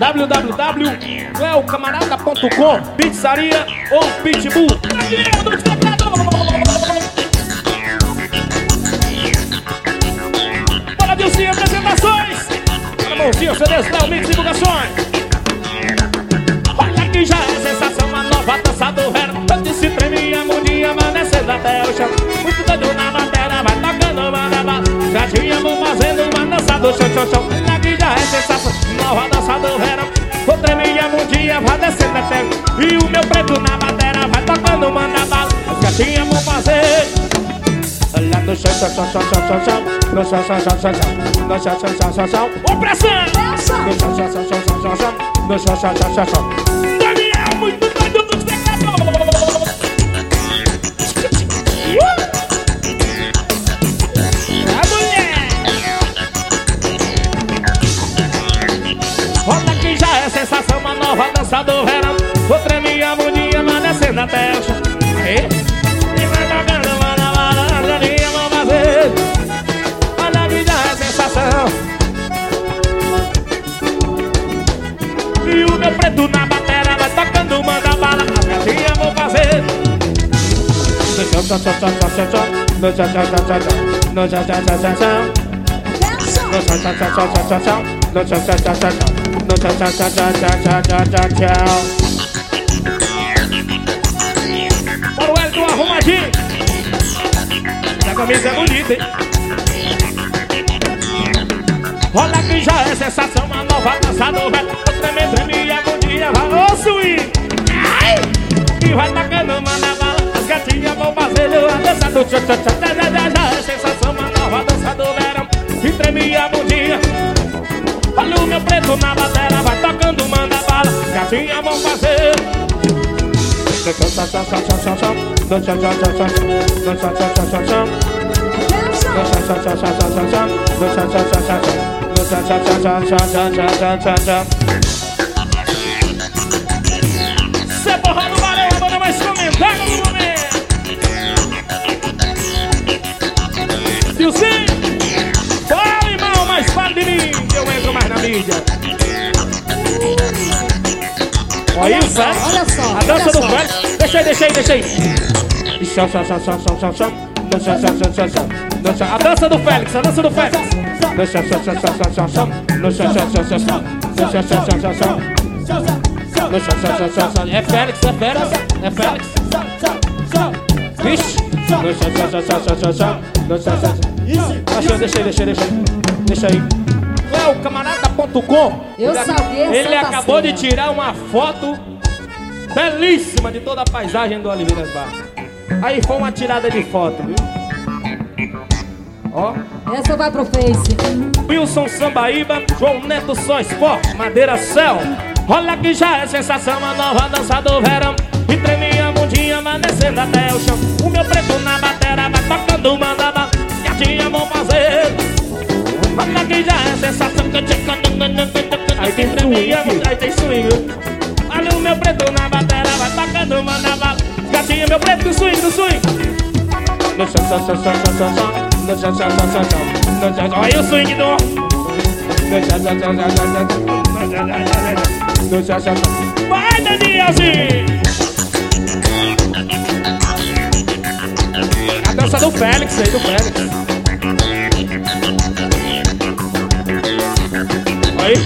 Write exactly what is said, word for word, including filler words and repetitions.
w w w ponto léo camarada ponto com, pizzaria ou pitbull. Bora, Dilcinho, apresentações. Bora, mãozinha, C Ds, Léo, Mix, divulgações. Olha que já é sensação, uma nova dança do verão. Eu disse tremia, mundinha, amanecendo até o chão. Muito doido na matéria, vai tocando, manda bala. Já tínhamos fazendo uma dança do chão, chão, chão. Olha que já é sensação, nova dança do verão. Eu tremia, mundinha, vai descendo até o chão. E o meu preto na matéria, vai tocando, manda bala. Já tínhamos fazer. Olha no chão, chão, chão, chão, chão, chão, chão. No chão, chão, chão, chão, chão. No chão, chão, chão, chão, chão. Opressão! No chão, chão, chão, chão, chão, chão, chão. No chão, chão, chão, chão, chão. Daniel, muito doido dos pecados. A mulher! Olha que já é sensação, uma nova dança do verão. Vou tremer a mundinha, amanecendo até o chão. Aê! E vai tocando, manda bala, já tínhamos fazer. Olha que já é sensação. E o meu preto na bateria vai tocando, manda bala. As gatinhas vão fazer. No chão, chão, chão, chão, chão, chão. No chão, chão, chão, chão, chão. No chão, chão, chão, chão, chão. No chão, chão, chão, chão, chão, chão. No chão, chão, chão, chão, chão. No chão, chão, chão, chão, chão, chão, chão, chão. Bora o Elton arrumadinho. Essa camisa é bonita, hein? Olha que já é sensação, uma nova dança do velho. Treme, treme, a bundinha vai no swing. E vai tacando, manda bala. As gatinhas vão fazer a dança do tchá, tchá, tchá. Já, já, já é sensação, uma nova dança do verão. E treme a bundinha. Olha o meu preto na bateria, vai tocando, manda bala. As gatinhas vão fazer. No chão, chão, chão, chão, chão, chão. No chão, chão, chão, chão, chão. No chão, chão, chão, chão, chão. No chão, chão, chão, chão, chão, chão. No chão, chão, chão, chão, chão. No chão, chão, chão, chão, chão, chão, chão, chão, chão. Cê porra do valeu, a banda mais comentada no momento. Dilcinho, fala, irmão, mas fala de mim, que eu entro mais na mídia. Olha isso, olha só, a dança do Félix. Deixa aí, deixa aí, deixa aí. Chão, chão, chão, chão, chão, chão, chão. No chão, chão, chão, chão, chão. No chão, a dança do Félix, a dança do Félix. No chão, chão, chão, chão, chão, chão. No chão, chão, chão, chão, chão. No chão, chão, chão, chão, chão. No chão, chão, chão, chão, chão. É Félix, é Félix, é Félix. Vixe. No chão, chão, chão, chão, chão, chão. No chão, chão, chão. Deixa aí, deixa aí, deixa aí, deixa aí. Deixa aí. léo camarada ponto com. Eu sabia. Ele acabou de tirar uma foto belíssima de toda a paisagem do Oliveiras Barros. Aí foi uma tirada de foto, viu? Ó. Essa vai pro Face. Wilson Sambaíba, João Neto Só Esporte, Madeira Céu. Olha que já é sensação, a nova dança do verão. E treme a mundinha, amanecendo até o chão. O meu preto na bateria vai tocando, manda bala. Gatinha vão fazer. Olha que já é sensação. Aí tem swing, aí tem swing. Olha o meu preto na bateria vai tocando, manda bala. Gatinha, meu preto do swing, do swing. No chão, chão, chão, chão, chão, chão. No chão, chão, chão, chão, chão. No chão, olha o swing do. No chão, chão, chão, chão, chão, chão. No chão, chão, chão. Vai, Danielzinho! A dança do Félix aí, do Félix. Aí.